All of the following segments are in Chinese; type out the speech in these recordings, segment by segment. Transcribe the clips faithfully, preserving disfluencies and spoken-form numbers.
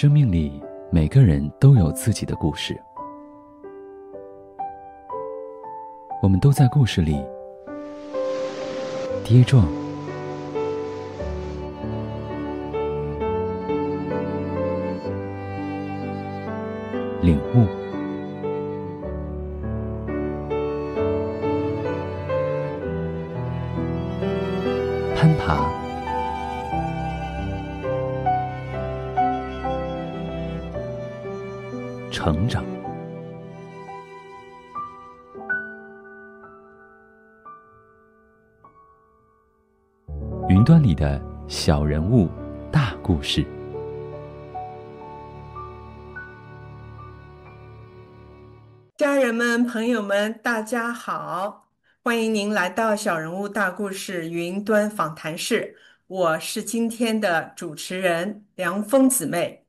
生命里，每个人都有自己的故事，我们都在故事里跌撞、领悟、攀爬、成长。云端里的小人物，大故事。 家人们、朋友们，大家好！欢迎您来到小人物大故事云端访谈室，我是今天的主持人梁峰姊妹。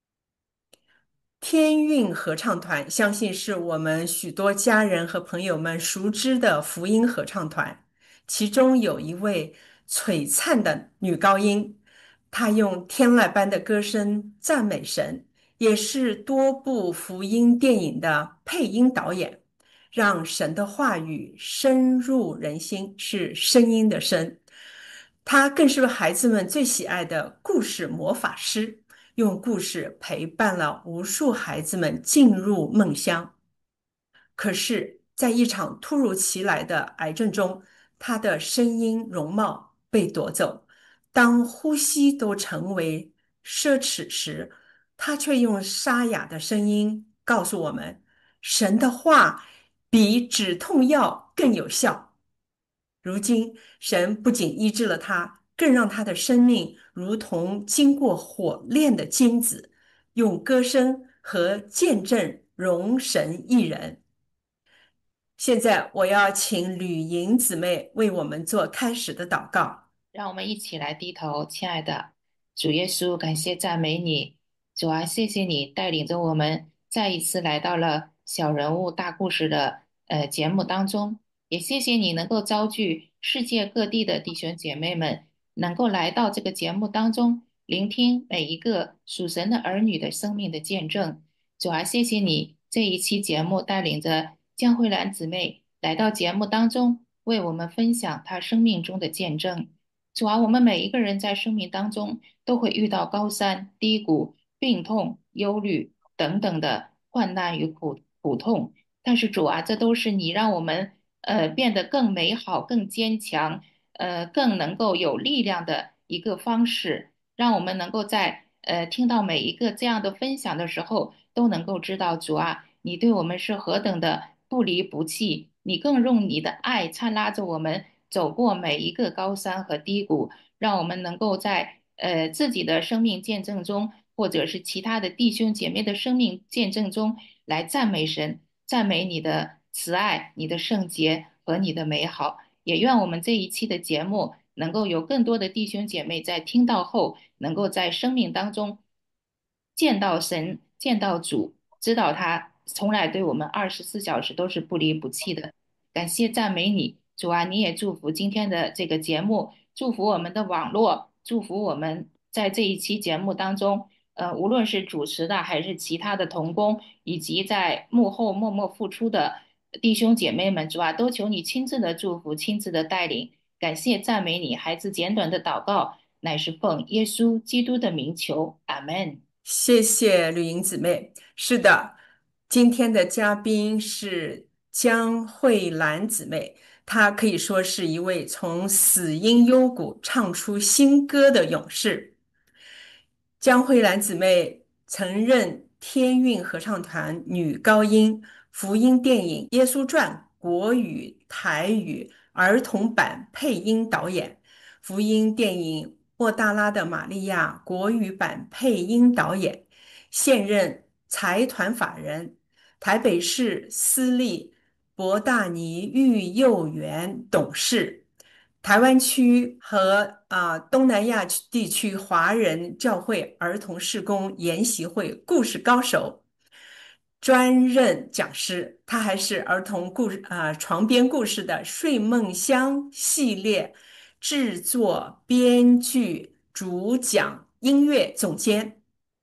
天韵合唱团，相信是我们许多家人和朋友们熟知的福音合唱团。其中有一位璀璨的女高音，她用天籁般的歌声赞美神，也是多部福音电影的配音导演，让神的话语深入人心，是声音的声。她更是孩子们最喜爱的故事魔法师。用故事陪伴了无数孩子们进入梦乡。可是，在一场突如其来的癌症中，他的声音容貌被夺走。当呼吸都成为奢侈时，他却用沙哑的声音告诉我们：神的话比止痛药更有效。如今，神不仅医治了他，更让他的生命如同经过火炼的金子，用歌声和见证荣神一人。现在，我要请吕莹姊妹为我们做开始的祷告。 让我们一起来低头，亲爱的主耶稣，感谢赞美你，主啊，谢谢你带领着我们再一次来到了小人物大故事的呃节目当中，也谢谢你能够召聚世界各地的弟兄姐妹们，能够来到这个节目当中，聆听每一个属神的儿女的生命的见证。主啊，谢谢你这一期节目带领着江慧兰姊妹来到节目当中，为我们分享她生命中的见证。主啊，我们每一个人在生命当中都会遇到高山、低谷、病痛、忧虑等等的患难与苦苦痛，但是主啊，这都是你让我们呃变得更美好、更坚强，呃更能够有力量的一个方式，让我们能够在呃听到每一个这样的分享的时候，都能够知道主啊，你对我们是何等的不离不弃，你更用你的爱搀拉着我们走过每一个高山和低谷，让我们能够在呃自己的生命见证中，或者是其他的弟兄姐妹的生命见证中来赞美神，赞美你的慈爱、你的圣洁和你的美好。也愿我们这一期的节目能够有更多的弟兄姐妹在听到后，能够在生命当中见到神、见到主，知道他从来对我们二十四小时都是不离不弃的。感谢赞美你，主啊！你也祝福今天的这个节目，祝福我们的网络，祝福我们在这一期节目当中，呃，无论是主持的还是其他的同工，以及在幕后默默付出的弟兄姐妹们，主啊，都求你亲自的祝福，亲自的带领。感谢赞美你，孩子简短的祷告，乃是奉耶稣基督的名求，阿门。 谢谢吕莹姊妹。是的，今天的嘉宾是江慧兰姊妹，她可以说是一位从死因幽谷唱出新歌的勇士。江慧兰姊妹曾任天韵合唱团女高音，福音电影《耶稣传》国语、台语儿童版配音导演，福音电影《莫大拉的玛利亚》国语版配音导演，现任财团法人，台北市私立博大尼育幼园董事。台湾区和啊、东南亚地区华人教会儿童事工研习会故事高手，专任讲师。他还是儿童故事啊、床边故事的睡梦乡系列制作、编剧、主讲、音乐总监。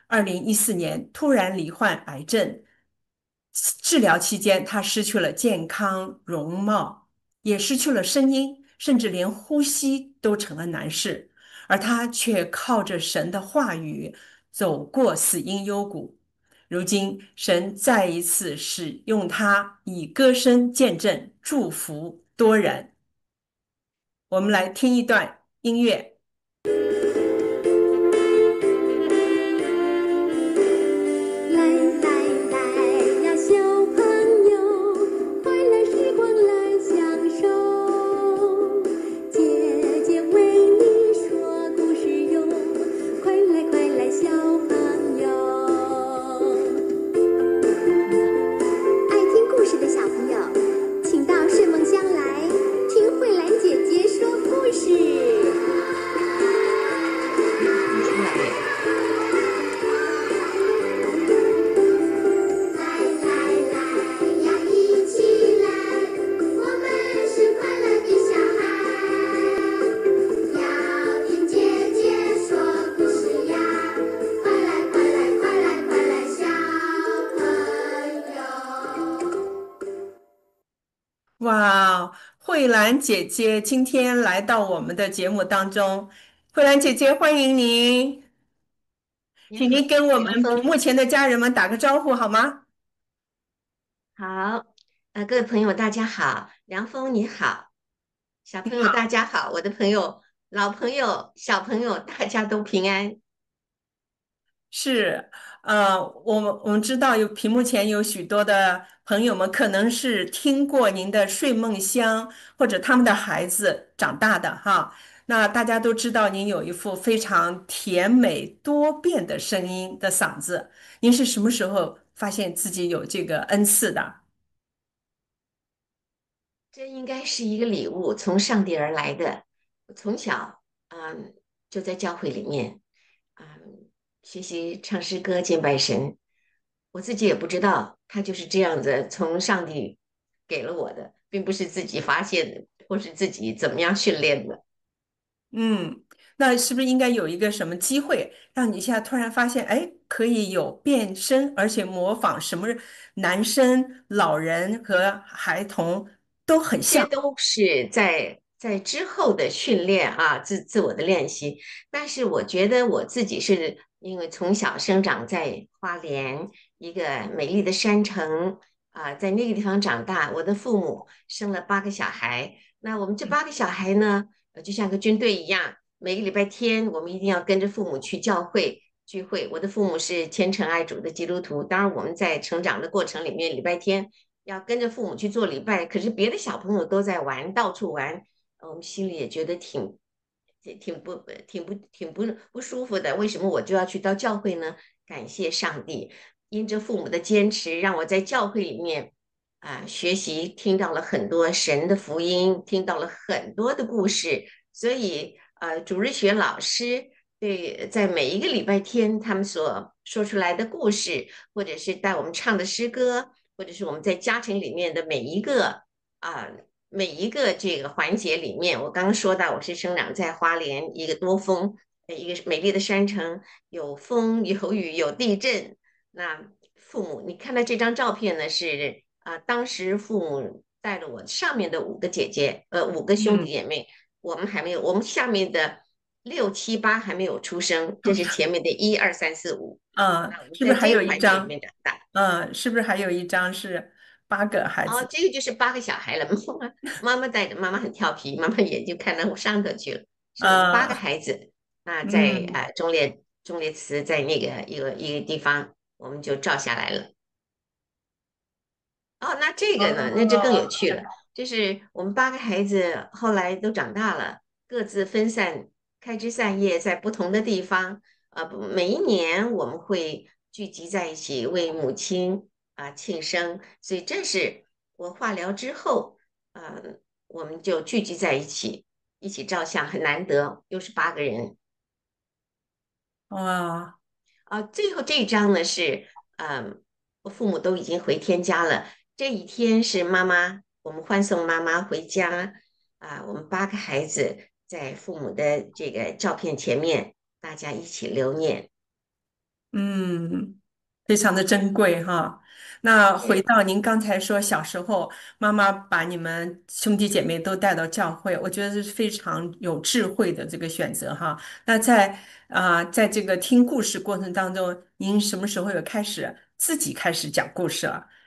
二零一四年突然罹患癌症，治疗期间他失去了健康容貌，也失去了声音，甚至连呼吸都成了难事。而他却靠着神的话语走过死荫幽谷。如今，神再一次使用他以歌声见证祝福多人。我们来听一段音乐。 来来来呀，小朋友，快来时光来享受。姐姐为你说故事哟，快来快来，小朋友。爱听故事的小朋友，请到睡梦乡来听慧兰姐姐说故事。 哇，慧兰姐姐今天来到我们的节目当中，慧兰姐姐欢迎您， 你好， 请您跟我杨峰， 们屏幕前的家人们打个招呼好吗？ 好，呃，各位朋友，大家好，梁峰你好，小朋友大家好，我的朋友、老朋友、小朋友，大家都平安。 是，呃，我们我们知道有屏幕前有许多的朋友们，可能是听过您的睡梦乡或者他们的孩子长大的哈。那大家都知道您有一副非常甜美多变的声音的嗓子，您是什么时候发现自己有这个恩赐的？ 这应该是一个礼物，从上帝而来的。我从小，嗯，就在教会里面，嗯，学习唱诗歌、敬拜神。我自己也不知道，他就是这样子从上帝给了我的，并不是自己发现的，或是自己怎么样训练的。 嗯，那是不是应该有一个什么机会，让你一下突然发现，哎，可以有变声，而且模仿什么男生、老人和孩童都很像。 这些都是在在之后的训练啊，自自我的练习。但是我觉得我自己是因为从小生长在花莲一个美丽的山城啊，在那个地方长大。我的父母生了八个小孩，那我们这八个小孩呢，呃就像个军队一样，每个礼拜天我们一定要跟着父母去教会聚会。我的父母是虔诚爱主的基督徒，当然我们在成长的过程里面，礼拜天要跟着父母去做礼拜，可是别的小朋友都在玩，到处玩，呃我们心里也觉得挺挺挺不挺不挺不不舒服的。为什么我就要去到教会呢？感谢上帝，因着父母的坚持，让我在教会里面啊、学习，听到了很多神的福音，听到了很多的故事，所以呃，主日学老师。对，在每一个礼拜天，他们所说出来的故事，或者是带我们唱的诗歌，或者是我们在家庭里面的每一个啊、每一个这个环节里面，我刚刚说到我是生长在花莲一个多风呃一个美丽的山城，有风有雨有地震。那父母，你看到这张照片呢，是啊、当时父母带着我上面的五个姐姐，呃五个兄弟嗯， 姐妹，我们还没有，我们下面的六七八还没有出生，这是前面的一二三四五。 嗯， 那我们在这是不是还有个环境里一张？ 面长大。 嗯，是不是还有一张是八个孩哦， 子？ 这个就是八个小孩了。妈妈妈妈带着，妈妈很调皮，妈妈眼睛看到我上头去了。是我们八个嗯孩子，那在嗯， 呃忠烈忠烈祠在那个一个一个地方，我们就照下来了。哦，那这个呢，那这更有哦， 趣了，就是我们八个孩子后来都长大了，各自分散，开枝散叶，在不同的地方。呃，不每一年我们会聚集在一起为母亲啊、庆生，所以这是我化疗之后，呃，我们就聚集在一起，一起照相，很难得，又是八个人。 哇， 啊，最后这一张呢是，嗯，我父母都已经回天家了。这一天是妈妈，我们欢送妈妈回家啊，我们八个孩子在父母的这个照片前面，大家一起留念。 嗯，非常的珍贵哈。那回是。 到您刚才说，小时候妈妈把你们兄弟姐妹都带到教会，我觉得是非常有智慧的这个选择哈。那在啊、在这个听故事过程当中，您什么时候有开始自己开始讲故事了？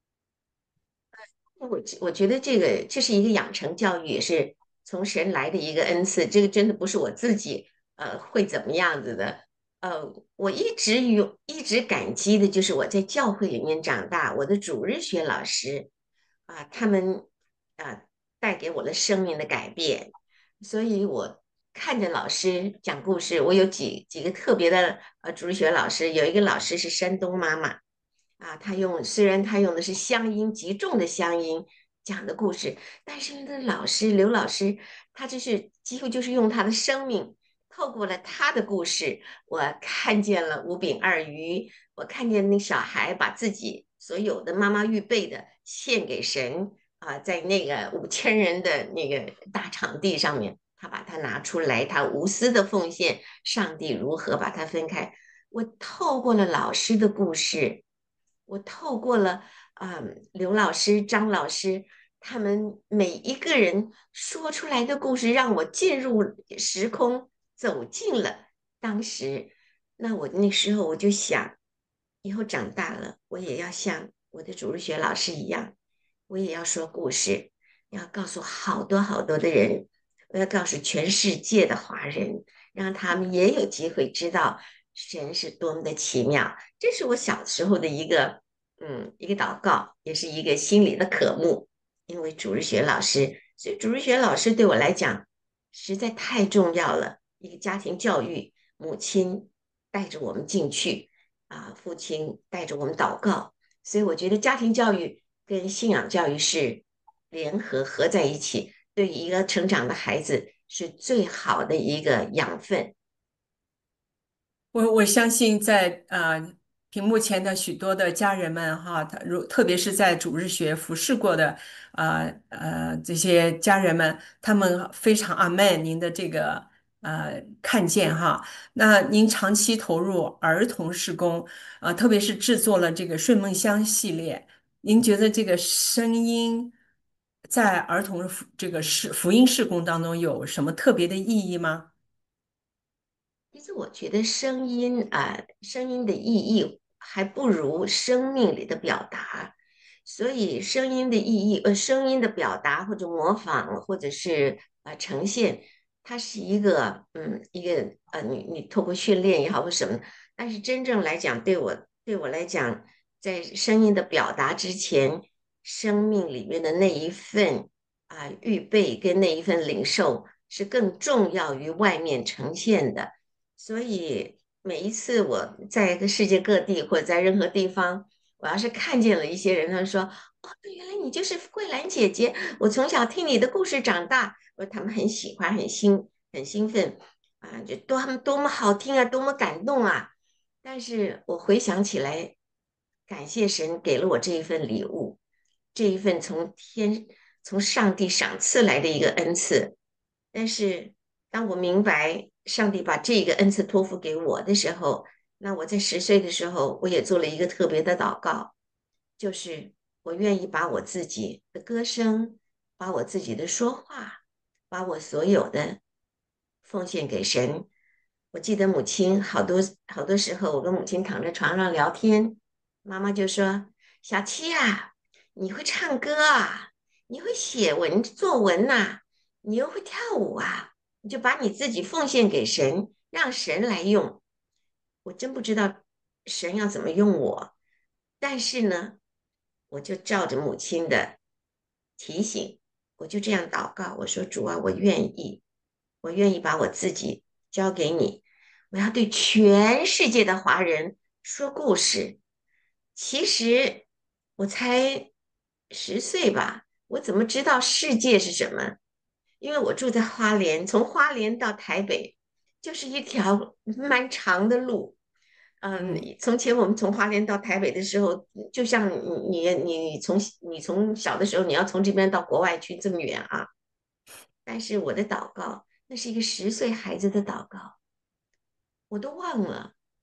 我我觉得这个这是一个养成教育，也是从神来的一个恩赐。这个真的不是我自己呃会怎么样子的。呃，我一直有一直感激的就是我在教会里面长大，我的主日学老师啊，他们啊带给我了生命的改变。所以我看着老师讲故事，我有几几个特别的呃主日学老师，有一个老师是山东妈妈。啊，他用虽然他用的是乡音极重的乡音讲的故事，但是那老师刘老师，他就是几乎就是用他的生命，透过了他的故事，我看见了五饼二鱼，我看见那小孩把自己所有的妈妈预备的献给神啊，在那个五千人的那个大场地上面，他把它拿出来，他无私的奉献，上帝如何把它分开？我透过了老师的故事。我透过了啊、呃刘老师、张老师他们每一个人说出来的故事，让我进入时空，走进了当时。那我那时候我就想，以后长大了，我也要像我的主日学老师一样，我也要说故事，要告诉好多好多的人，我要告诉全世界的华人，让他们也有机会知道神是多么的奇妙。这是我小时候的一个，嗯，一个祷告，也是一个心里的渴慕。因为主日学老师，所以主日学老师对我来讲实在太重要了。一个家庭教育，母亲带着我们进去，啊，父亲带着我们祷告，所以我觉得家庭教育跟信仰教育是联合合在一起，对于一个成长的孩子是最好的一个养分。 我我相信在呃屏幕前的许多的家人们哈，他如特别是在主日学服侍过的呃呃这些家人们，他们非常阿门您的这个呃看见哈。那您长期投入儿童事工，呃特别是制作了这个睡梦乡系列，您觉得这个声音在儿童福这个事福音事工当中有什么特别的意义吗？ 其实我觉得声音啊、呃声音的意义还不如生命里的表达。所以声音的意义，呃，声音的表达或者模仿，或者是呃呈现，它是一个，嗯，一个呃，你你透过训练也好或什么，但是真正来讲，对我对我来讲，在声音的表达之前，生命里面的那一份啊、预备跟那一份领受是更重要于外面呈现的。所以每一次我在个世界各地或者在任何地方，我要是看见了一些人，他说：“哦，原来你就是桂兰姐姐，我从小听你的故事长大。”我说他们很喜欢，很兴，很兴奋啊，就多么多么好听啊，多么感动啊！但是我回想起来，感谢神给了我这一份礼物，这一份从天从上帝赏赐来的一个恩赐。但是当我明白上帝把这个恩赐托付给我的时候，那我在十岁的时候，我也做了一个特别的祷告，就是我愿意把我自己的歌声，把我自己的说话，把我所有的奉献给神。我记得母亲好多好多时候，我跟母亲躺在床上聊天，妈妈就说：“小七呀、你会唱歌啊，你会写文作文呐、你又会跳舞啊，你就把你自己奉献给神，让神来用。”我真不知道神要怎么用我，但是呢，我就照着母亲的提醒，我就这样祷告，我说：“主啊，我愿意，我愿意把我自己交给你，我要对全世界的华人说故事。”其实我才十岁吧，我怎么知道世界是什么？因为我住在花莲，从花莲到台北就是一条蛮长的路。嗯， 嗯。 从前我们从花莲到台北的时候，就像你你你从你从小的时候，你要从这边到国外去这么远啊。但是我的祷告，那是一个十岁孩子的祷告，我都忘了。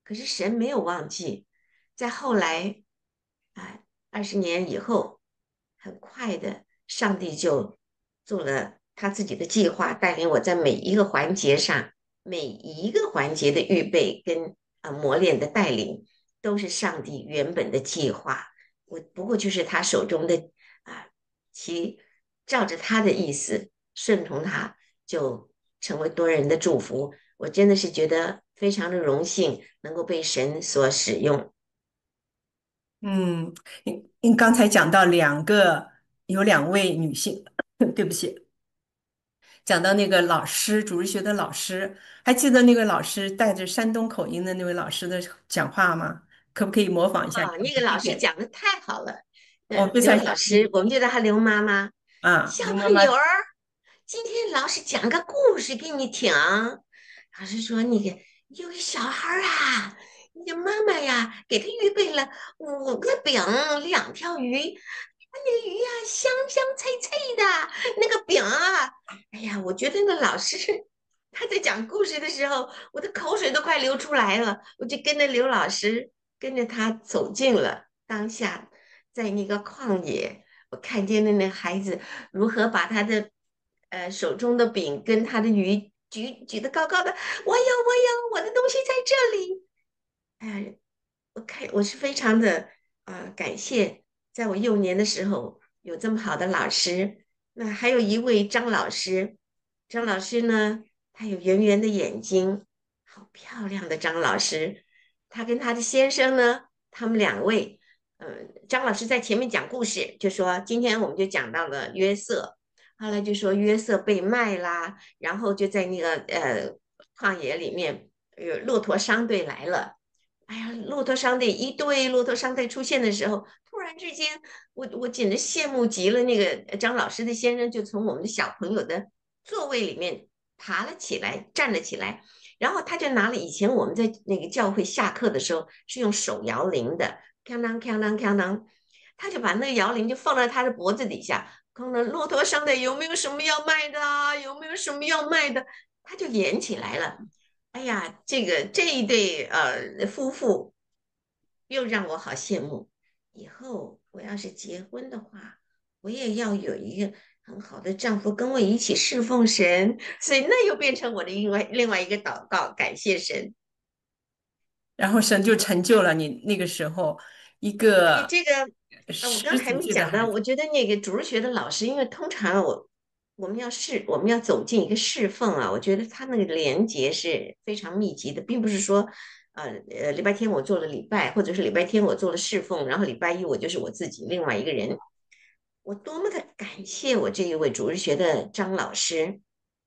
可是神没有忘记，在后来，啊，二十年以后，很快的，上帝就做了他自己的计划，带领我在每一个环节上，每一个环节的预备跟呃磨练的带领，都是上帝原本的计划。我不过就是他手中的啊，其照着他的意思顺从他，就成为多人的祝福。我真的是觉得非常的荣幸，能够被神所使用。 嗯，您您刚才讲到两个，有两位女性，对不起，讲到那个老师，主日学的老师，还记得那个老师带着山东口音的那位老师的讲话吗？可不可以模仿一下？ 啊，那个老师讲的太好了。嗯， 我非刘常想听老师，我们就叫他刘妈妈。 啊， 小刘妈妈。 朋友儿，今天老师讲个故事给你听。老师说，那个有个小孩儿啊，你的妈妈呀，给他预备了五个饼，两条鱼。那个鱼呀、香香脆脆的，那个饼啊，哎呀，我觉得那老师他在讲故事的时候，我的口水都快流出来了。我就跟着刘老师，跟着他走进了当下，在那个旷野，我看见了那个孩子如何把他的呃手中的饼跟他的鱼举举得高高的，我有我有，我的东西在这里。哎，我看我是非常的啊、呃感谢，在我幼年的时候有这么好的老师。那还有一位张老师，张老师呢，他有圆圆的眼睛，好漂亮的张老师。他跟他的先生呢，他们两位，嗯、张老师在前面讲故事，就说今天我们就讲到了约瑟，后来就说约瑟被卖啦，然后就在那个呃旷野里面，有骆驼商队来了。哎呀，骆驼商队一队骆驼商队出现的时候，突然之间，我我简直羡慕极了。那个张老师的先生就从我们的小朋友的座位里面爬了起来，站了起来，然后他就拿了以前我们在那个教会下课的时候是用手摇铃的，锵当锵当锵当，他就把那个摇铃就放在他的脖子底下，可能骆驼商队有没有什么要卖的啊？有没有什么要卖的？他就演起来了。哎呀，这个这一对呃夫妇又让我好羡慕。以后我要是结婚的话，我也要有一个很好的丈夫跟我一起侍奉神，所以那又变成我的另外另外一个祷告，感谢神。 然后神就成就了你那个时候一你个这个，呃，我刚十几还没讲到， 岁的孩子。 我觉得那个主日学的老师，因为通常我我们要侍我们要走进一个侍奉啊，我觉得他那个连接是非常密集的，并不是说，呃呃，礼拜天我做了礼拜，或者是礼拜天我做了侍奉，然后礼拜一我就是我自己另外一个人。我多么的感谢我这一位主日学的张老师，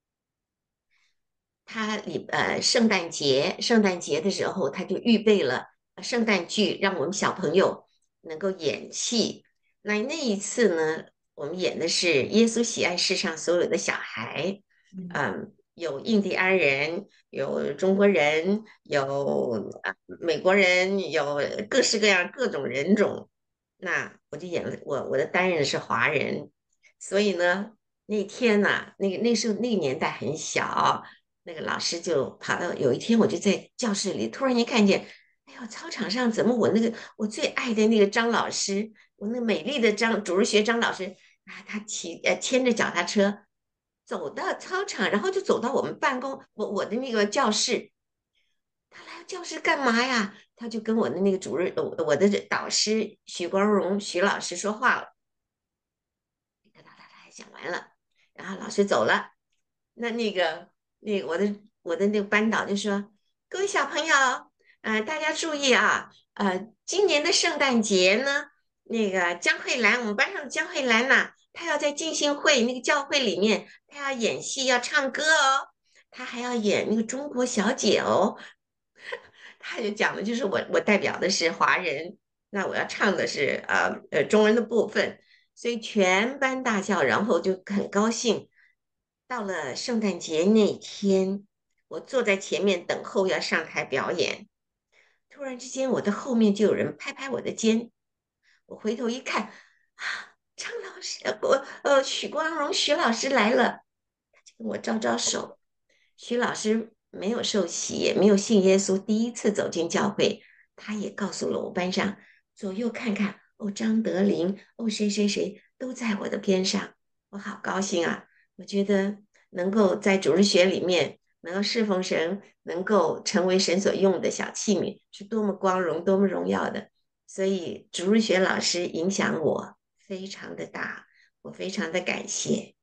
他礼呃圣诞节圣诞节的时候，他就预备了呃圣诞剧，让我们小朋友能够演戏。那那一次呢，我们演的是耶稣喜爱世上所有的小孩，嗯，有印第安人，有中国人，有啊美国人，有各式各样各种人种。那我就演了，我我的担任的是华人，所以呢，那天呐、那个那时候那个年代很小。那个老师就跑到有一天，我就在教室里，突然间看见，哎呦，操场上怎么我那个我最爱的那个张老师，我那美丽的张主日学张老师啊，他骑呃牵着脚踏车走到操场，然后就走到我们办公我我的那个教室。他来教室干嘛呀？他就跟我的那个主任，我我的导师许光荣许老师说话了。哒哒哒哒讲完了，然后老师走了。那那个那个我的我的那个班导就说：“各位小朋友，呃，大家注意啊，呃，今年的圣诞节呢，那个江慧兰，我们班上的江慧兰呐、她要在浸信会那个教会里面，她要演戏，要唱歌哦，她还要演那个中国小姐哦。”他就讲的就是我我代表的是华人，那我要唱的是呃呃中文的部分，所以全班大笑，然后就很高兴。到了圣诞节那天，我坐在前面等候要上台表演，突然之间我的后面就有人拍拍我的肩，我回头一看，啊，张老师，呃我呃许光荣许老师来了，他就跟我招招手。徐老师没有受洗，也没有信耶稣，第一次走进教会，他也告诉了我班上左右看看，哦，张德林，哦，谁谁谁都在我的边上，我好高兴啊！我觉得能够在主日学里面能够侍奉神，能够成为神所用的小器皿，是多么光荣、多么荣耀的。所以主日学老师影响我非常的大，我非常的感谢。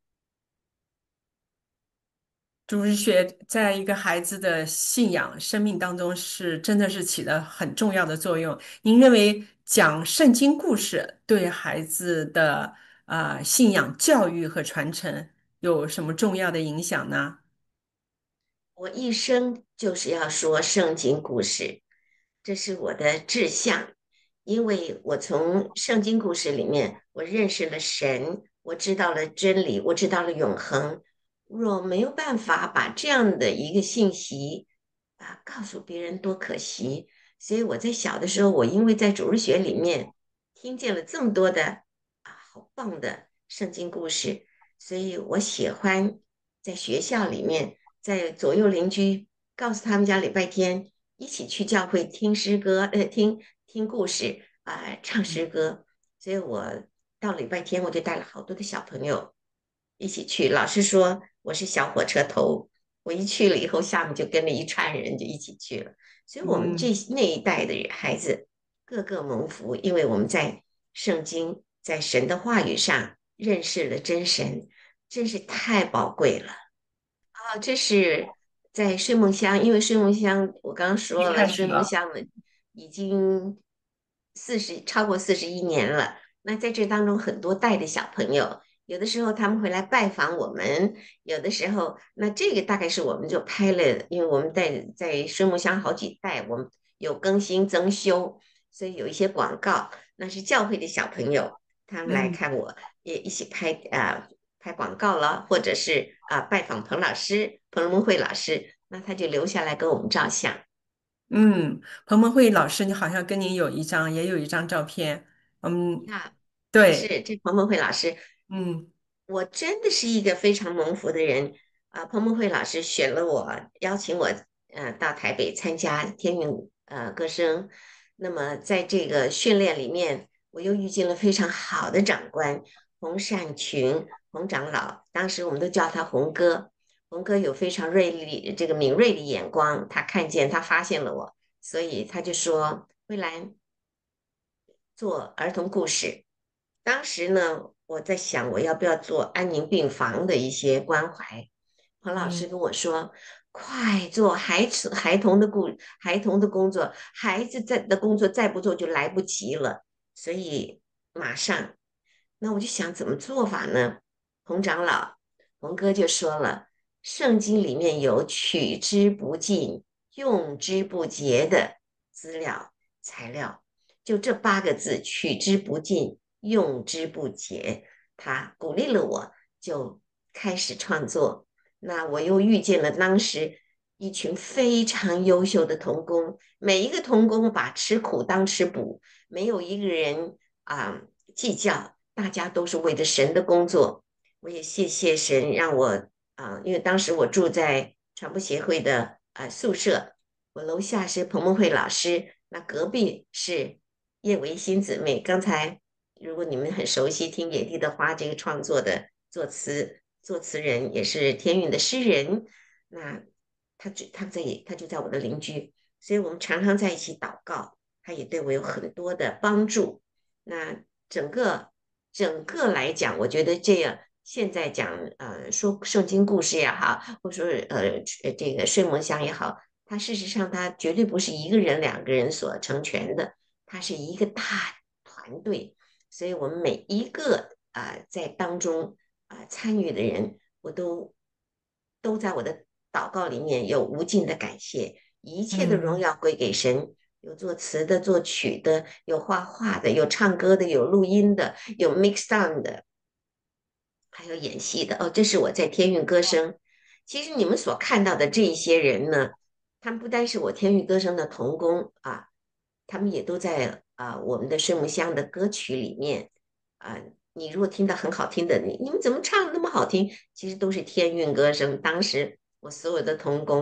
主日学在一个孩子的信仰生命当中是真的是起了很重要的作用。您认为讲圣经故事对孩子的呃信仰教育和传承有什么重要的影响呢？ 我一生就是要说圣经故事，这是我的志向，因为我从圣经故事里面，我认识了神，我知道了真理，我知道了永恒。若没有办法把这样的一个信息啊告诉别人，多可惜！所以我在小的时候，我因为在主日学里面听见了这么多的啊好棒的圣经故事，所以我喜欢在学校里面。在左右邻居告诉他们家礼拜天一起去教会听诗歌，呃，听听故事啊、呃唱诗歌。所以我到礼拜天我就带了好多的小朋友一起去。老师说我是小火车头，我一去了以后，下面就跟着一串人就一起去了。所以我们这嗯。 那一代的孩子个个蒙福，因为我们在圣经在神的话语上认识了真神，真是太宝贵了。哦，这是在睡梦乡，因为睡梦乡我刚刚一说了，睡梦开始了。 乡呢已经四十超过四十一年了。那在这当中，很多代的小朋友，有的时候他们会来拜访我们，有的时候，那这个大概是我们就拍了，因为我们在在睡梦乡好几代，我们有更新增修，所以有一些广告，那是教会的小朋友他们来嗯。 看我，也一起拍啊。拍广告了，或者是啊、拜访彭老师、彭蒙慧老师，那他就留下来跟我们照相。 嗯，彭蒙慧老师，你好像跟您有一张，也有一张照片。嗯。 那对。 是这彭蒙慧老师， 嗯。 我真的是一个非常蒙福的人啊、彭蒙慧老师选了我，邀请我呃到台北参加天韵呃歌声。那么在这个训练里面，我又遇见了非常好的长官洪善群洪长老，当时我们都叫他洪哥。洪哥有非常锐利这个敏锐的眼光，他看见他发现了我，所以他就说：慧兰做儿童故事。当时呢，我在想我要不要做安宁病房的一些关怀。彭老师嗯。 跟我说：快做孩子孩童的故孩童的工作，孩子在的工作再不做就来不及了。所以马上，那我就想怎么做法呢？洪长老、洪哥就说了，圣经里面有取之不尽、用之不竭的资料材料，就这八个字：取之不尽。用之不竭。他鼓励了我，就开始创作。那我又遇见了当时一群非常优秀的童工，每一个童工把吃苦当吃补，没有一个人啊、计较，大家都是为了神的工作。我也谢谢神让我啊、因为当时我住在传播协会的啊、宿舍，我楼下是彭梦慧老师，那隔壁是叶维新姊妹。刚才如果你们很熟悉听野地的花这个创作的作词作词人，也是天韵的诗人，那他就他在他就在我的邻居，所以我们常常在一起祷告，他也对我有很多的帮助。那整个整个来讲，我觉得这样现在讲呃说圣经故事也好，或者说呃这个睡梦乡也好，它事实上它绝对不是一个人两个人所成全的，它是一个大团队。所以我们每一个啊、呃在当中啊、呃参与的人，我都都在我的祷告里面有无尽的感谢，一切的荣嗯。 耀归给神。有作词的，作曲的，有画画的，有唱歌的，有录音的，有 mix down 的，还有演戏的。哦，这是我在天韵歌声。其实你们所看到的这一些人呢，他们不单是我天韵歌声的童工啊，他们也都在啊我们的圣母香的歌曲里面啊。你如果听到很好听的，你你们怎么唱的那么好听？其实都是天韵歌声。当时我所有的童工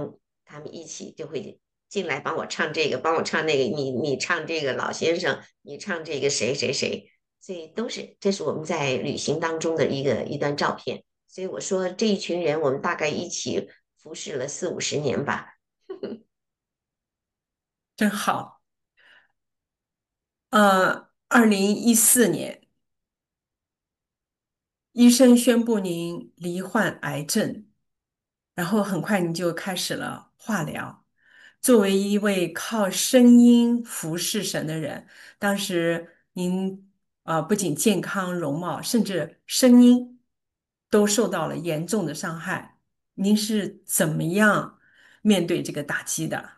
他们一起就会进来帮我唱这个，帮我唱那个，你你唱这个老先生，你唱这个谁谁谁，所以都是这是我们在旅行当中的一个一段照片。所以我说这一群人，我们大概一起服侍了四五十年吧。 真好。呃，二零一四年，医生宣布您罹患癌症，然后很快您就开始了化疗。作为一位靠声音服侍神的人，当时您呃不仅健康容貌，甚至声音都受到了严重的伤害。您是怎么样面对这个打击的？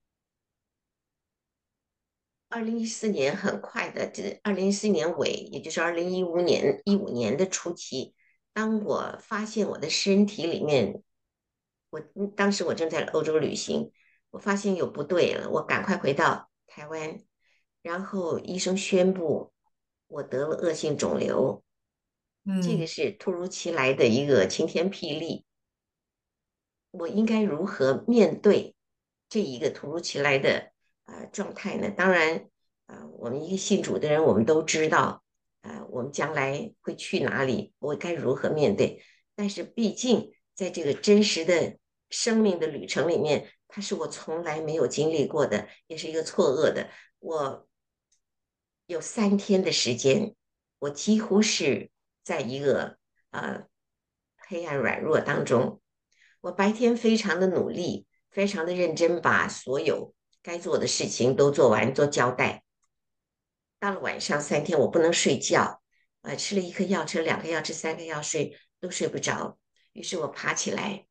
二零一四年很快的，这二零一四年尾，也就是二零一五年一五年的初期，当我发现我的身体里面，我当时我正在欧洲旅行，我发现有不对了，我赶快回到台湾，然后医生宣布我得了恶性肿瘤，这个嗯。 是突如其来的一个晴天霹雳，我应该如何面对这一个突如其来的呃状态呢？当然，呃，我们一个信主的人，我们都知道，呃，我们将来会去哪里，我该如何面对。但是，毕竟在这个真实的生命的旅程里面，它是我从来没有经历过的，也是一个错愕的。我有三天的时间，我几乎是在一个呃黑暗软弱当中。我白天非常的努力，非常的认真，把所有该做的事情都做完，做交代。到了晚上三天，我不能睡觉，呃，吃了一颗药，吃了两颗药，吃三颗药，睡都睡不着。于是我爬起来，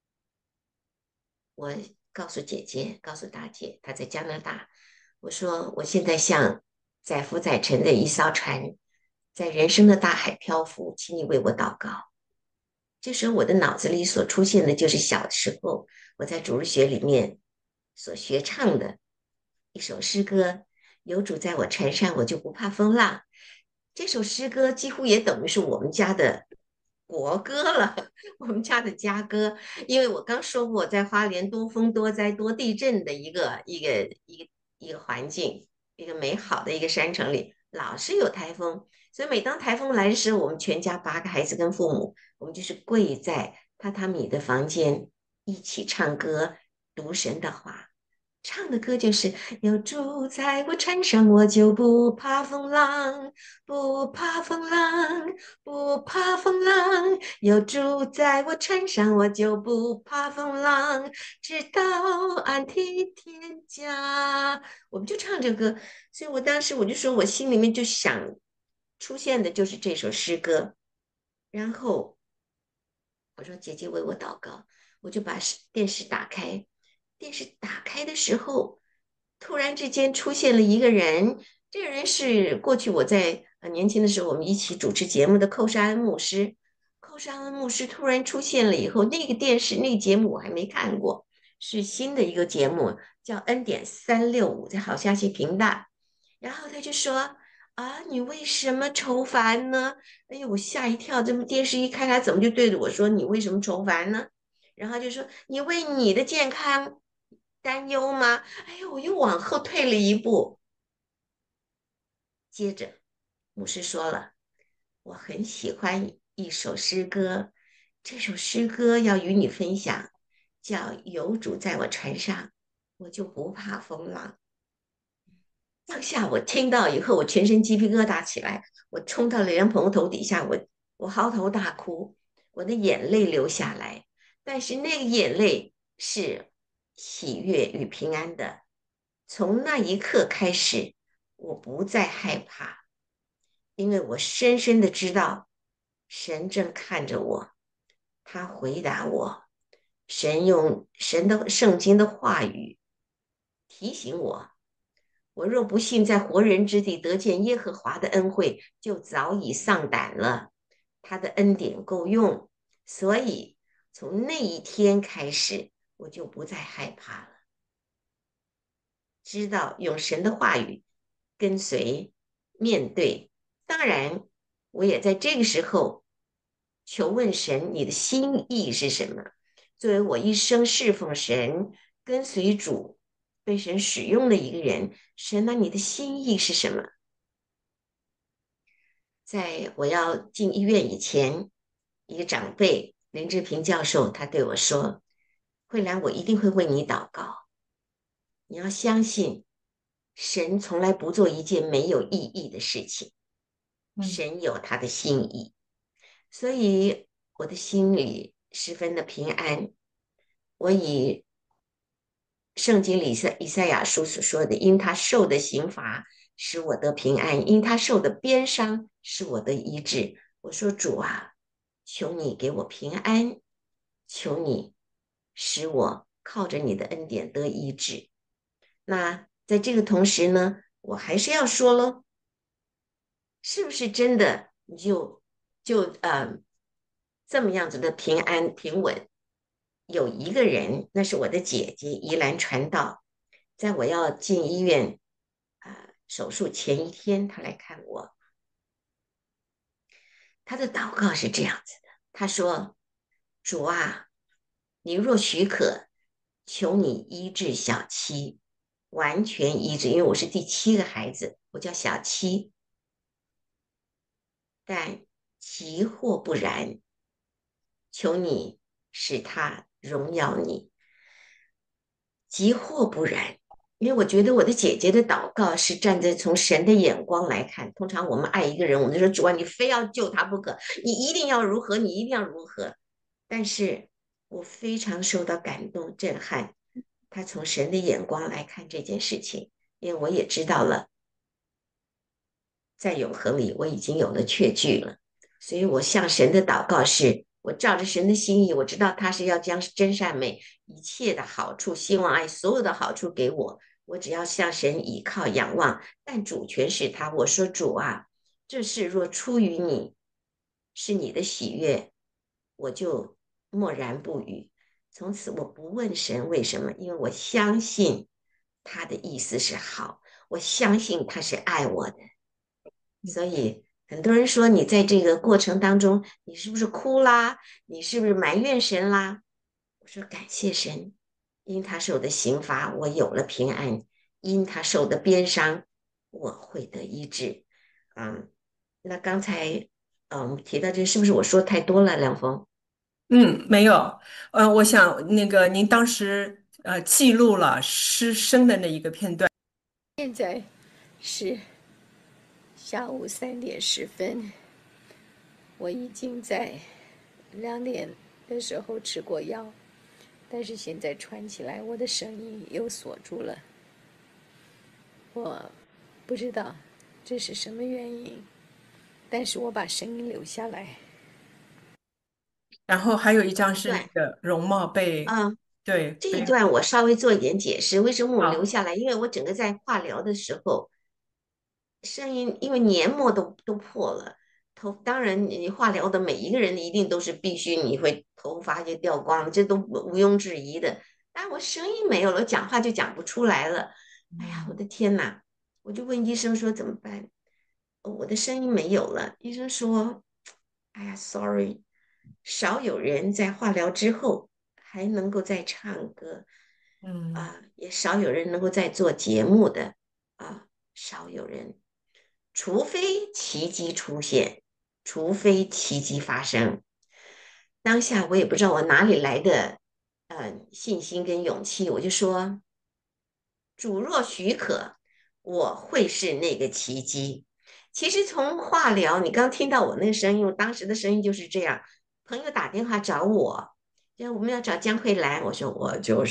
我告诉姐姐，告诉大姐，她在加拿大，我说我现在像载浮载沉的一艘船，在人生的大海漂浮，请你为我祷告。这时候我的脑子里所出现的就是小时候我在主日学里面所学唱的一首诗歌，有主在我船上，我就不怕风浪。这首诗歌几乎也等于是我们家的国歌了，我们家的家歌。因为我刚说过，在花莲多风多灾多地震的一个一个一个一个环境，一个美好的一个山城里，老是有台风，所以每当台风来的时候，我们全家八个孩子跟父母，我们就是跪在榻榻米的房间，一起唱歌，读神的话。唱的歌就是有主在我船上，我就不怕风浪，不怕风浪，不怕风浪。有主在我船上，我就不怕风浪，直到安梯天家。我们就唱这歌，所以我当时我就说，我心里面就想出现的就是这首诗歌。然后我说姐姐为我祷告，我就把电视打开。电视打开的时候，突然之间出现了一个人，这个人是过去我在呃年轻的时候我们一起主持节目的寇沙恩牧师。寇沙恩牧师突然出现了以后，那个电视那个节目我还没看过，是新的一个节目，叫恩典三六五，在好消息频道。然后他就说。啊，你为什么愁烦呢？哎呦，我吓一跳，这么电视一开，他怎么就对着我说你为什么愁烦呢？然后就说你为你的健康担忧吗？哎呦，我又往后退了一步。接着，牧师说了，我很喜欢一首诗歌，这首诗歌要与你分享，叫《有主在我船上》，我就不怕风浪。当下我听到以后，我全身鸡皮疙瘩起来，我冲到了莲蓬头底下，我我嚎啕大哭，我的眼泪流下来，但是那个眼泪是喜悦与平安的。从那一刻开始，我不再害怕，因为我深深的知道，神正看着我，他回答我，神用神的圣经的话语提醒我。我若不信在活人之地得见耶和华的恩惠，就早已丧胆了。他的恩典够用，所以从那一天开始，我就不再害怕了。知道用神的话语跟随面对，当然我也在这个时候求问神，你的心意是什么？作为我一生侍奉神跟随主、被神使用的一个人，神那你的心意是什么？在我要进医院以前，一个长辈林志平教授他对我说：慧兰，我一定会为你祷告。你要相信，神从来不做一件没有意义的事情， 嗯神有他的心意，所以我的心里十分的平安。我以圣经里赛以赛亚书所说的，因他受的刑罚使我得平安，因他受的鞭伤使我得医治。我说主啊，求你给我平安，求你使我靠着你的恩典得医治。那在这个同时呢，我还是要说咯，是不是真的你就就呃这么样子的平安平稳？有一个人，那是我的姐姐宜兰传道，在我要进医院啊、呃手术前一天，她来看我，她的祷告是这样子的，她说：主啊，你若许可，求你医治小七，完全医治，因为我是第七个孩子，我叫小七，但其或不然，求你使他荣耀你。即或不然，因为我觉得我的姐姐的祷告是站在从神的眼光来看。通常我们爱一个人，我们就说主啊，你非要救他不可，你一定要如何，你一定要如何。但是我非常受到感动、震撼，他从神的眼光来看这件事情，因为我也知道了，在永恒里我已经有了确据了，所以我向神的祷告是，我照着神的心意，我知道他是要将真善美一切的好处、希望、爱所有的好处给我，我只要向神倚靠、仰望，但主权是他。我说主啊，这事若出于你，是你的喜悦，我就默然不语。从此我不问神为什么，因为我相信他的意思是好，我相信他是爱我的。所以很多人说你在这个过程当中，你是不是哭啦？你是不是埋怨神啦？我说感谢神，因他受的刑罚，我有了平安；因他受的鞭伤，我会得医治。嗯，那刚才嗯提到这，是不是我说太多了，梁峰？ 嗯，没有。呃，我想那个您当时呃记录了师生的那一个片段。 现在是下午三点十分，我已经在两点的时候吃过药，但是现在喘起来，我的声音又锁住了。我不知道这是什么原因，但是我把声音留下来。 然后还有一张是那对， 个容貌被， 嗯， 对， 这一被， 段我稍微做一点解释，为什么我留好， 下来？因为我整个在化疗的时候，声音因为黏膜都都破了，头当然你化疗的每一个人一定都是必须你会头发就掉光，这都毋庸置疑的。但我声音没有了，讲话就讲不出来了。哎呀，我的天哪！我就问医生说怎么办？我的声音没有了。医生说：“哎呀，sorry，少有人在化疗之后还能够再唱歌嗯啊，也少有人能够再做节目的啊，少有人。”除非奇迹出现，除非奇迹发生。当下我也不知道我哪里来的呃信心跟勇气，我就说：主若许可，我会是那个奇迹。其实从化疗，你刚听到我那个声音，我当时的声音就是这样。朋友打电话找我，就我们要找江慧兰，我说我就是。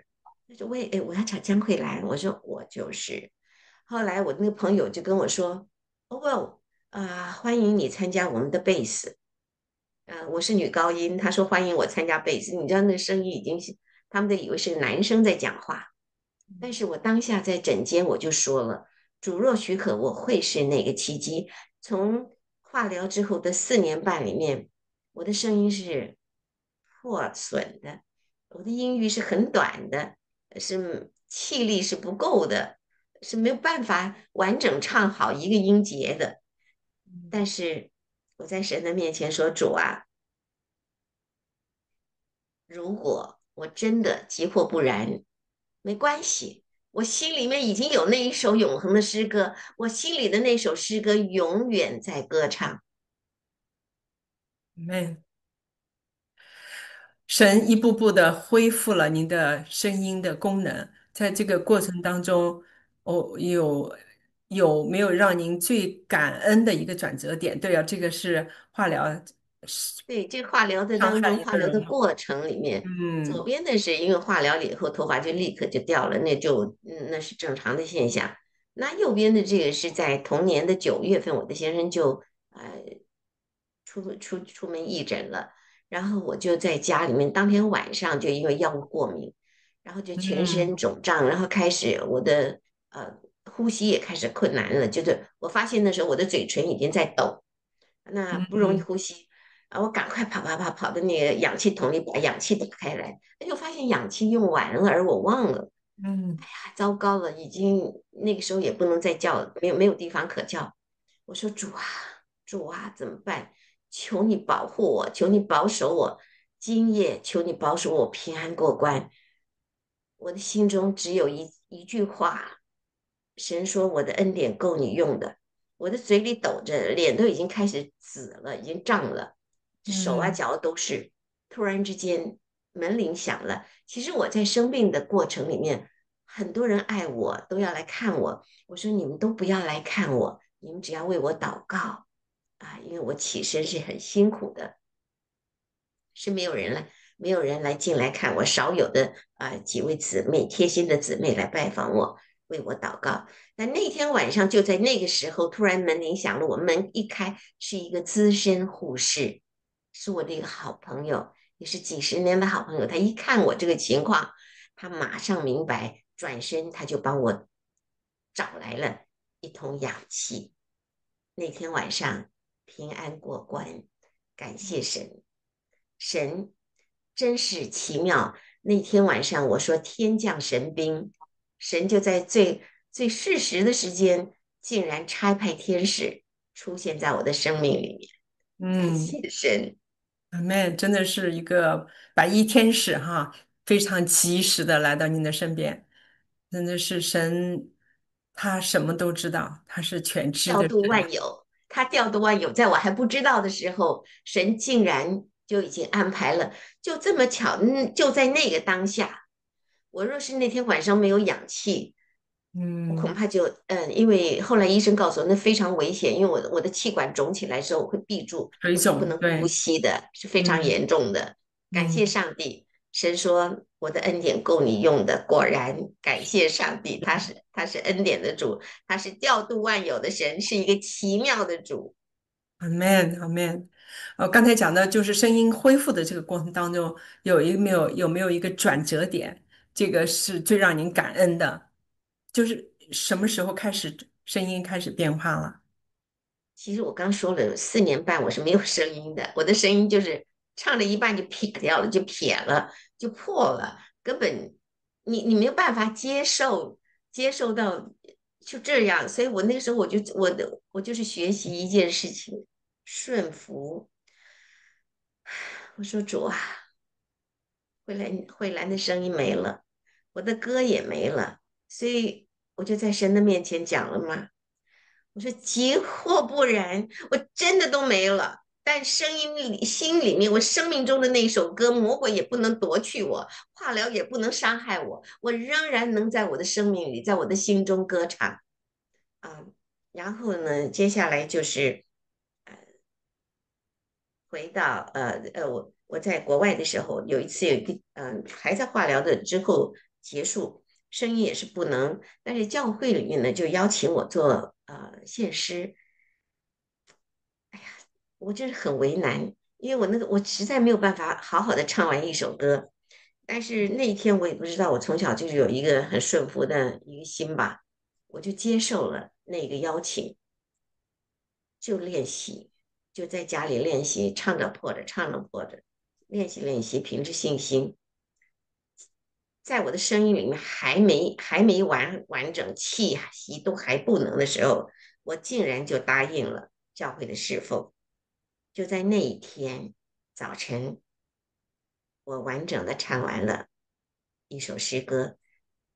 他说喂，哎，我要找江慧兰，我说我就是。后来我那个朋友就跟我说哦，well，啊、欢迎你参加我们的贝斯。呃，我是女高音，他说欢迎我参加贝斯。你知道那个声音已经是，他们都以为是男生在讲话。但是我当下在诊间我就说了，主若许可，我会是那个奇迹。从化疗之后的四年半里面，我的声音是破损的，我的音域是很短的，是气力是不够的，是没有办法完整唱好一个音节的。但是我在神的面前说：主啊，如果我真的急迫不然， 没关系，我心里面已经有那一首永恒的诗歌，我心里的那首诗歌永远在歌唱。 ，Amen。神一步步的恢复了您的声音的功能，在这个过程当中，哦，有有没有让您最感恩的一个转折点？对啊，这个是化疗是对，这个化疗的当中， 伤害一化个人。 疗的过程里面，左嗯边的是因为化疗了以后头发就立刻就掉了，那就嗯那是正常的现象。那右边的这个是在同年的九月份，我的先生就呃出出出门义诊了，然后我就在家里面，当天晚上就因为药物过敏，然后就全身嗯肿胀，然后开始我的呃呼吸也开始困难了，就是我发现那时候我的嘴唇已经在抖，那不容易嗯呼吸。啊，我赶快跑跑跑跑到那个氧气筒里把氧气打开来，哎就发现氧气用完了，而我忘了， 嗯啊，糟糕了，已经那个时候也不能再叫，没有没有地方可叫。我说主啊，主啊，怎么办？求你保护我，求你保守我，今夜求你保守我平安过关。我的心中只有一一句话，神说我的恩典够你用的。我的嘴里抖着，脸都已经开始紫了，已经胀了，手啊嗯脚都是。突然之间门铃响了。其实我在生病的过程里面，很多人爱我，都要来看我。我说你们都不要来看我，你们只要为我祷告啊，因为我起身是很辛苦的，是没有人来，没有人来进来看我，少有的啊几位姊妹，贴心的姊妹来拜访我，为我祷告。那那天晚上就在那个时候，突然门铃响了，我门一开，是一个资深护士，是我的一个好朋友，也是几十年的好朋友。他一看我这个情况，他马上明白，转身他就帮我找来了一桶氧气。那天晚上平安过关，感谢神。神真是奇妙。那天晚上我说天降神兵，神就在最最适时的时间，竟然差派天使出现在我的生命里面。感嗯谢神。 ，Amen，真的是一个白衣天使哈，非常及时的来到您的身边，真的是神，他什么都知道，他是全知的调度神。 万有，他调度万有，在我还不知道的时候，神竟然就已经安排了，就这么巧，嗯，就在那个当下，我若是那天晚上没有氧气，我恐嗯， 怕就嗯，因为后来医生告诉我那非常危险，因为我的我的气管肿起来之后会闭住，我是不水肿， 能呼对， 吸的，是非常嗯严重的。感谢嗯。 上帝，神说我的恩典够你用的，果然感谢上帝，他是他是恩典的主，他是调度万有的神，是一个奇妙的主。 Amen，Amen。呃，刚才讲的就是声音恢复的这个过程当中，有一没有有没有一个转折点？这个是最让您感恩的，就是什么时候开始声音开始变化了？ 其实我刚说了，有四年半我是没有声音的，我的声音就是唱了一半就撇掉了，就撇了，就破了，根本你你没有办法接受，接受到就这样。所以我那个时候我就我的我就是学习一件事情，顺服。我说主啊，慧兰慧兰的声音没了，我的歌也没了，所以我就在神的面前讲了嘛。我说急或不然，我真的都没了。但声音里、心里面，我生命中的那首歌，魔鬼也不能夺去我，化疗也不能伤害我，我仍然能在我的生命里，在我的心中歌唱啊。然后呢，接下来就是呃，回到呃呃，我我在国外的时候，有一次有一个嗯、呃，还在化疗的之后结束，声音也是不能，但是教会里面呢就邀请我做呃献诗，我就是很为难，因为我那个我实在没有办法好好的唱完一首歌，但是那一天我也不知道，我从小就是有一个很顺服的一个心吧，我就接受了那个邀请，就练习，就在家里练习，唱着破着，唱着破着，练习练习，凭着信心，在我的声音里面还没还没完完整，气息都还不能的时候，我竟然就答应了教会的侍奉。就在那一天早晨，我完整的唱完了一首诗歌，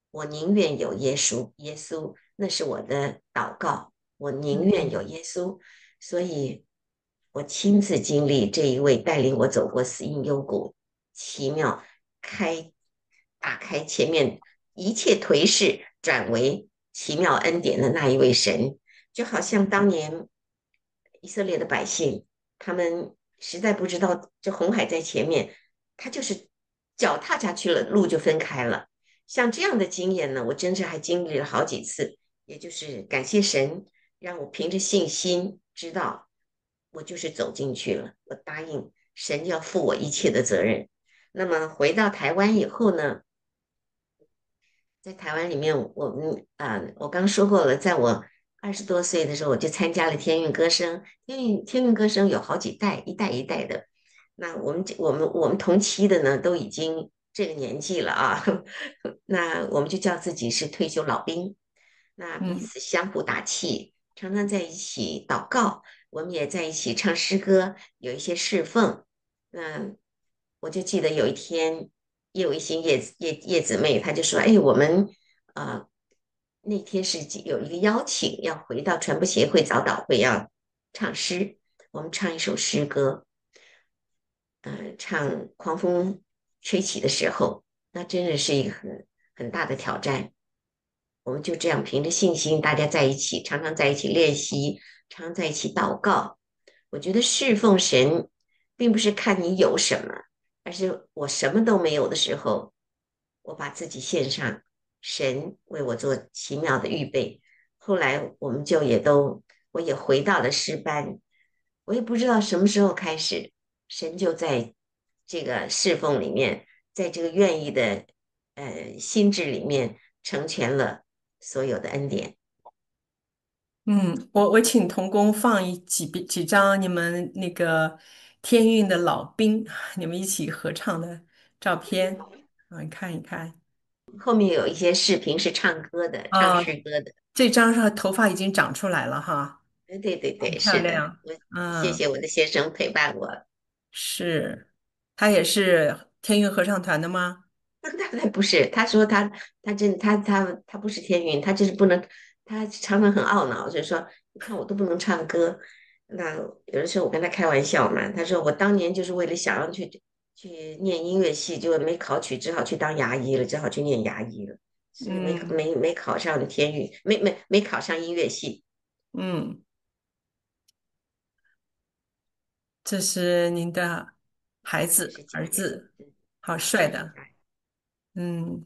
我宁愿有耶稣，耶稣那是我的祷告，我宁愿嗯有耶稣，所以我亲自经历这一位带领我走过死荫幽谷，奇妙开打开前面一切颓势，转为奇妙恩典的那一位神，就好像当年以色列的百姓，他们实在不知道这红海在前面，他就是脚踏下去了，路就分开了。像这样的经验呢，我真是还经历了好几次，也就是感谢神，让我凭着信心知道，我就是走进去了，我答应神要负我一切的责任。那么回到台湾以后呢，在台湾里面，我们啊、呃我刚说过了，在我二十多岁的时候，我就参加了天韵歌声。天韵天韵歌声有好几代，一代一代的。那我们这我们我们同期的呢，都已经这个年纪了啊，那我们就叫自己是退休老兵。那彼嗯此相互打气，常常在一起祷告，我们也在一起唱诗歌，有一些侍奉。那我就记得有一天，叶维新叶叶叶姊妹，她就说：“哎，我们呃那天是有一个邀请，要回到传播协会早祷会要唱诗，我们唱一首诗歌，呃，唱《狂风吹起》的时候，那真的是一个很很大的挑战。我们就这样凭着信心，大家在一起，常常在一起练习，常常在一起祷告。我觉得侍奉神，并不是看你有什么，而是我什么都没有的时候，我把自己献上，神为我做奇妙的预备。后来我们就也都，我也回到了诗班，我也不知道什么时候开始，神就在这个侍奉里面，在这个愿意的呃心智里面成全了所有的恩典。 嗯，我我请童工放一几几张你们那个天韵的老兵，你们一起合唱的照片，啊，你看一看。 后面有一些视频是唱歌的，唱啊， 诗歌的。 这张是头发已经长出来了哈， 对对对很对，是的， 漂亮。 我谢嗯， 谢我的先生陪伴我。 是，他也是天韵合唱团的吗？ 他他不是，他说他他真他他他不是天韵，他就是不能，他常常很懊恼，就是说，你看我都不能唱歌。那有的时候我跟他开玩笑嘛，他说我当年就是为了想要去去念音乐系，结果没考取，只好去当牙医了，只好去念牙医了，所以没嗯没没考上天韵，没没没考上音乐系。 嗯，这是您的孩这子， 是家人， 儿子， 嗯好啊，这是帅的。 家人嗯，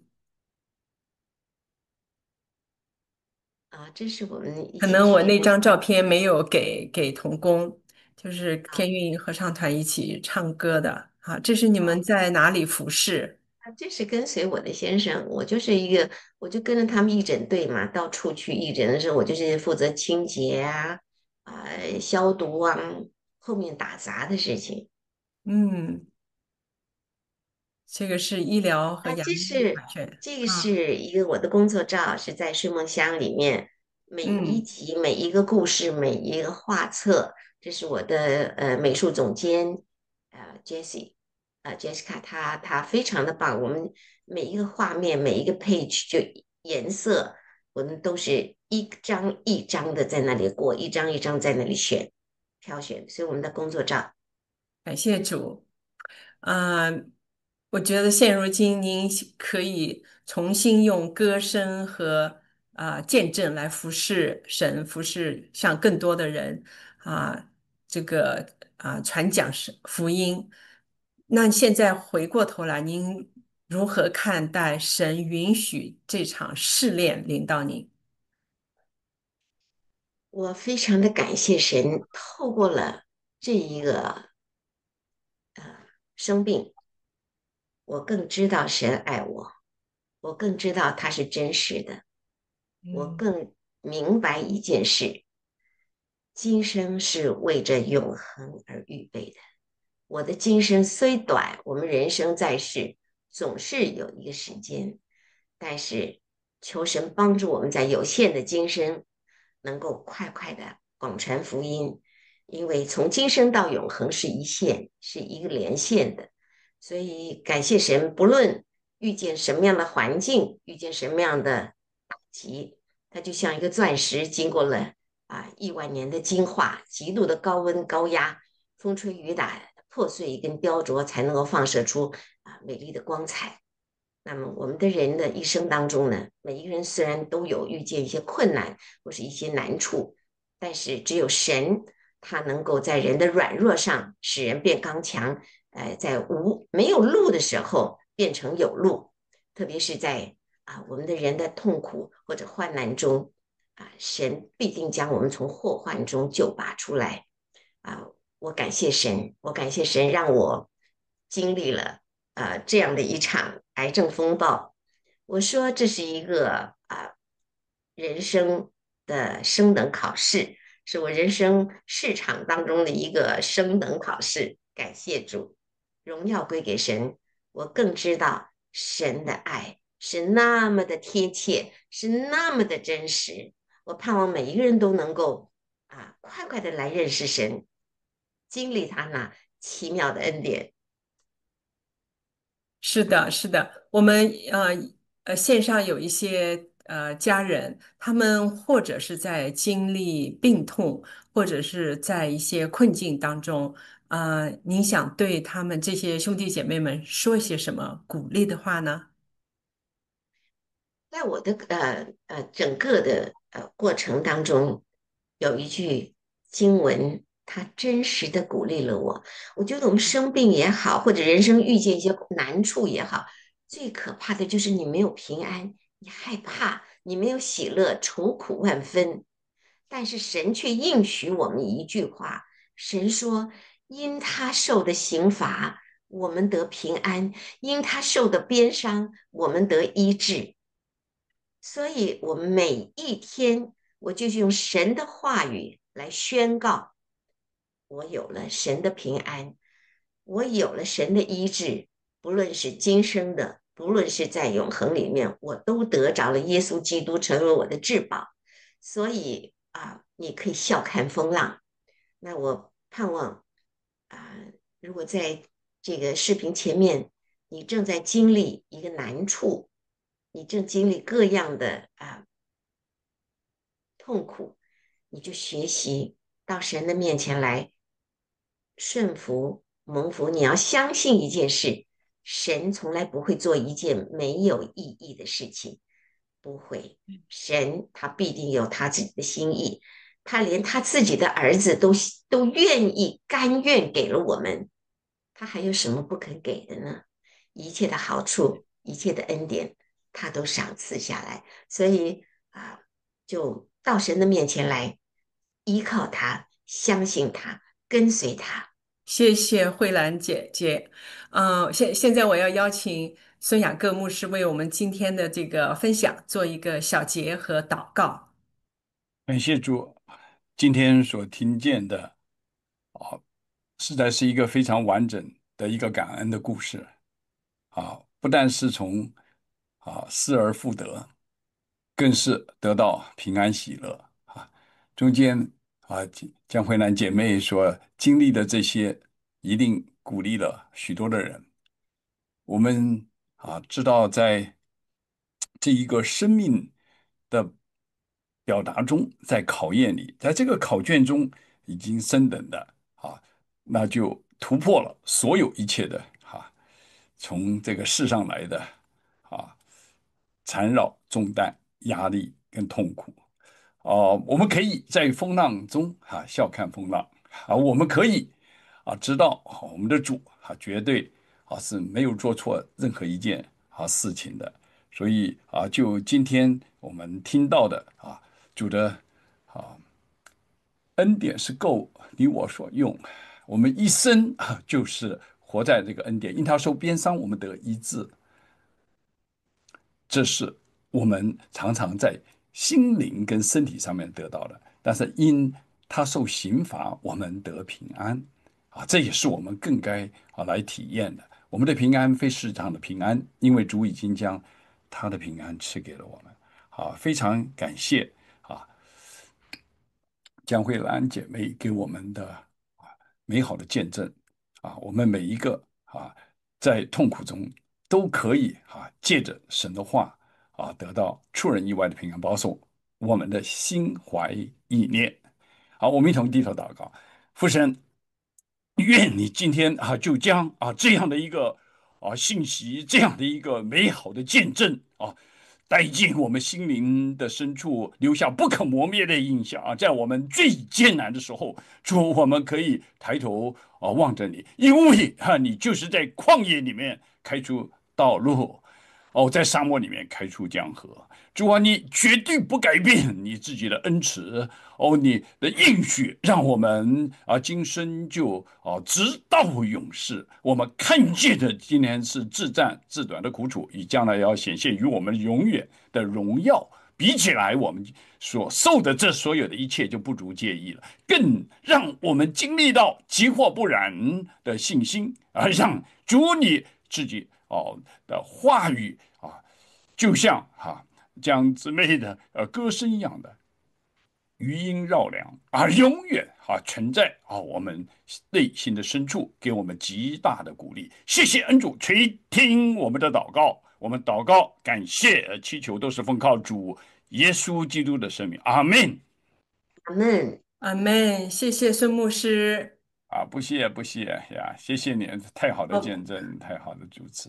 啊，这是我们一可起能我那去。 张照片没有给给童工，就是啊。 天韵合唱团一起唱歌的。啊，这是你们在哪里服侍？ 啊，这是跟随我的先生，我就是一个，我就跟着他们义诊队嘛，到处去义诊的时候，我就是负责清洁啊、啊、消毒啊，后面打杂的事情。 嗯，这个是医疗和啊， 牙这是医管卷。 这个啊， 是一个我的工作照，是在睡梦乡里面，每一嗯集、每一个故事、每一个画册，这是我的呃美术总监呃 Jessie 呃 Jessica，她她非常的棒，我们每一个画面、每一个 page 就颜色，我们都是一张一张的在那里过，一张一张在那里选挑选，所以我们的工作照。 感谢主。啊，我觉得现如今您可以重新用歌声和啊、见证来服侍神，服侍向更多的人啊、这个啊、传讲神福音。那现在回过头来，您如何看待神允许这场试炼临到您？ 我非常的感谢神，透过了这一个呃生病，我更知道神爱我，我更知道他是真实的，我嗯更明白一件事：今生是为着永恒而预备的。我的今生虽短，我们人生在世总是有一个时间，但是求神帮助我们在有限的今生，能够快快的广传福音，因为从今生到永恒是一线，是一个连线的。所以感谢神，不论遇见什么样的环境，遇见什么样的打击，它就像一个钻石，经过了啊亿万年的精化，极度的高温高压，风吹雨打，破碎跟雕琢，才能够放射出啊美丽的光彩。那么我们的人的一生当中呢，每一个人虽然都有遇见一些困难或是一些难处，但是只有神，他能够在人的软弱上使人变刚强，呃，在无没有路的时候变成有路，特别是在啊我们的人的痛苦或者患难中，啊，神必定将我们从祸患中救拔出来。啊，我感谢神，我感谢神让我经历了呃这样的一场癌症风暴。我说这是一个啊人生的升等考试，是我人生市场当中的一个升等考试。感谢主，荣耀归给神。我更知道神的爱是那么的贴切，是那么的真实。我盼望每一个人都能够啊快快的来认识神，经历他那奇妙的恩典。 是的，是的，我们呃呃线上有一些呃家人，他们或者是在经历病痛，或者是在一些困境当中，呃，您想对他们这些兄弟姐妹们说一些什么鼓励的话呢？ 在我的呃呃整个的呃过程当中，有一句经文，它真实的鼓励了我。我觉得我们生病也好，或者人生遇见一些难处也好，最可怕的就是你没有平安，你害怕，你没有喜乐，愁苦万分。但是神却应许我们一句话，神说：因他受的刑罚，我们得平安；因他受的鞭伤，我们得医治。所以，我们每一天，我就用神的话语来宣告：我有了神的平安，我有了神的医治，不论是今生的，不论是在永恒里面，我都得着了耶稣基督成为我的至宝。所以啊，你可以笑看风浪。那我盼望啊，如果在这个视频前面，你正在经历一个难处，你正经历各样的啊痛苦，你就学习到神的面前来顺服蒙福。你要相信一件事，神从来不会做一件没有意义的事情，不会。神他必定有他自己的心意，他连他自己的儿子都都愿意甘愿给了我们，他还有什么不肯给的呢？一切的好处，一切的恩典，他都赏赐下来。所以啊，就到神的面前来，依靠他，相信他，跟随他。 谢谢慧兰姐姐。嗯、现现在我要邀请孙雅各牧师为我们今天的这个分享做一个小结和祷告。 感谢主，今天所听见的啊，实在是一个非常完整的一个感恩的故事啊，不但是从啊失而复得，更是得到平安喜乐啊。中间啊，江慧兰姐妹所经历的这些，一定鼓励了许多的人。我们啊，知道在这一个生命的表达中，在考验里，在这个考卷中已经升等的啊，那就突破了所有一切的啊，从这个世上来的啊缠绕、重担、压力跟痛苦。哦、我们可以在风浪中啊笑看风浪啊，我们可以啊知道啊我们的主啊绝对啊是没有做错任何一件啊事情的，所以啊就今天我们听到的啊主的啊恩典是够你我所用，我们一生啊就是活在这个恩典，因他受鞭伤，我们得医治。这是我们常常在心灵跟身体上面得到的，但是因他受刑罚，我们得平安啊，这也是我们更该啊来体验的。我们的平安非世上的平安，因为主已经将他的平安赐给了我们。啊，非常感谢啊江慧兰姐妹给我们的啊美好的见证啊，我们每一个啊在痛苦中都可以啊，借着神的话啊，得到出人意外的平安保守我们的心怀意念。好，我们一同低头祷告。父神，愿你今天啊，就将啊这样的一个啊信息，这样的一个美好的见证啊，带进我们心灵的深处，留下不可磨灭的印象啊！在我们最艰难的时候，主，我们可以抬头啊望着你，因为啊，你就是在旷野里面开出道路，哦，在沙漠里面开出江河。主啊，你绝对不改变你自己的恩慈，哦，你的应许让我们啊今生就啊直到永世。我们看见的今天是自战自短的苦楚，以将来要显现于我们永远的荣耀。比起来，我们所受的这所有的一切就不足介意了，更让我们经历到即或不然的信心，而让主你自己哦的话语啊，就像哈、啊、将姊妹的呃歌声一样的余音绕梁，而永远啊存在啊我们内心的深处，给我们极大的鼓励。谢谢恩主垂听我们的祷告，我们祷告感谢祈求都是奉靠主耶稣基督的生命，阿们。 阿们。 阿们。谢谢孙牧师。 啊，不谢不谢呀，谢谢你，太好的哦见证，太好的主持。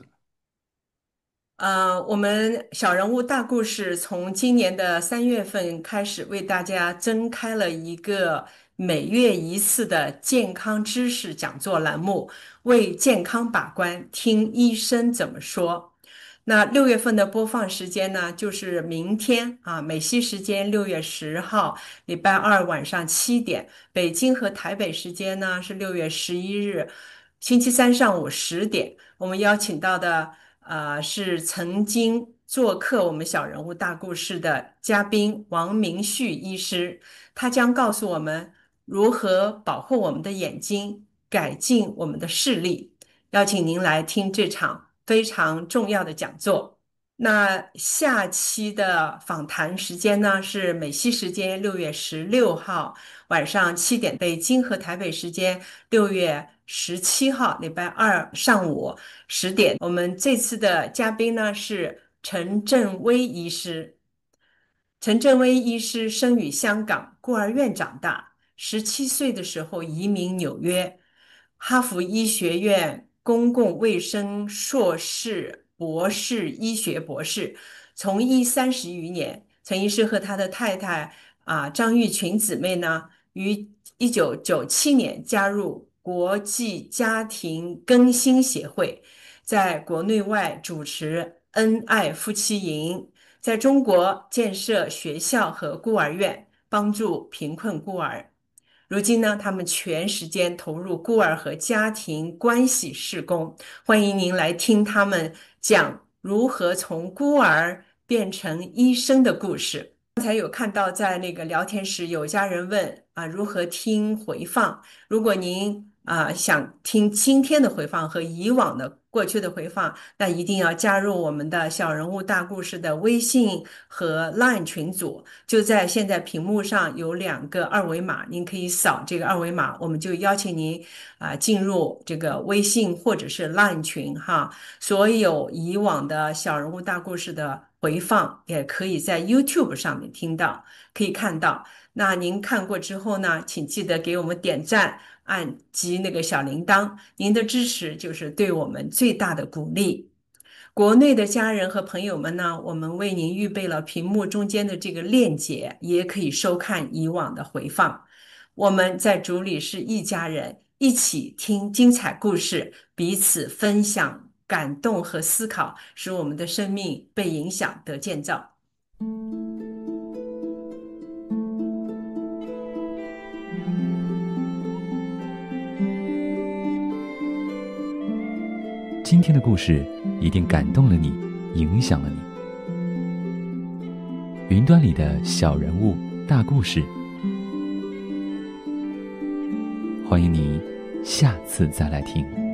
呃，我们小人物大故事从今年的三月份开始，为大家增开了一个每月一次的健康知识讲座栏目，为健康把关，听医生怎么说。那六月份的播放时间呢，就是明天啊，美西时间六月十号，礼拜二晚上七点；北京和台北时间呢是六月十一日，星期三上午十点。我们邀请到的呃是曾经做客我们小人物大故事的嘉宾王明旭医师，他将告诉我们如何保护我们的眼睛，改进我们的视力。邀请您来听这场非常重要的讲座。那下期的访谈时间呢是美西时间六月十六号晚上七点，北京和台北时间六月十七号礼拜二上午十点。我们这次的嘉宾呢是陈振威医师。陈振威医师生于香港，孤儿院长大，十七岁的时候移民纽约，哈佛医学院公共卫生硕士、博士、医学博士，从医三十余年。陈医师和他的太太啊张玉群姊妹呢，于一九九七年加入国际家庭更新协会，在国内外主持恩爱夫妻营，在中国建设学校和孤儿院，帮助贫困孤儿。如今呢，他们全时间投入孤儿和家庭关系事工。欢迎您来听他们讲如何从孤儿变成医生的故事。刚才有看到在那个聊天室有家人问啊，如何听回放？如果您啊想听今天的回放和以往的过去的回放，那一定要加入我们的小人物大故事的微信和 LINE 群组，就在现在屏幕上有两个二维码，您可以扫这个二维码，我们就邀请您啊进入这个微信或者是 LINE 群哈。所有以往的小人物大故事的回放也可以在 YouTube 上面听到，可以看到。那您看过之后呢，请记得给我们点赞，按击那个小铃铛，您的支持就是对我们最大的鼓励。国内的家人和朋友们呢，我们为您预备了屏幕中间的这个链接，也可以收看以往的回放。我们在主里是一家人，一起听精彩故事，彼此分享感动和思考，使我们的生命被影响得建造。 今天的故事一定感动了你，影响了你。云端里的小人物大故事，欢迎你下次再来听。